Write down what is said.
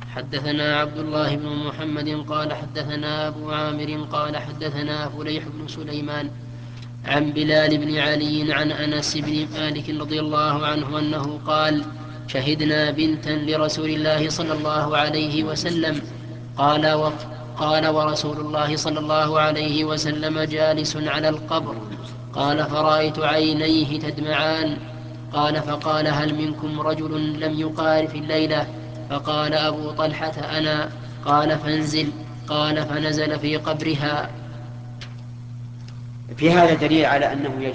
حدثنا عبد الله بن محمد قال حدثنا أبو عامر قال حدثنا فليح بن سليمان عن بلال بن علي عن أنس بن مالك رضي الله عنه أنه قال: شهدنا بنتا لرسول الله صلى الله عليه وسلم. قال ورسول الله صلى الله عليه وسلم جالس على القبر. قال: فرأيت عينيه تدمعان. قال: فقال: هل منكم رجل لم يقارف الليلة؟ فقال أبو طلحة: أنا. قال: فانزل. قال: فنزل في قبرها. في هذا دليل على أنه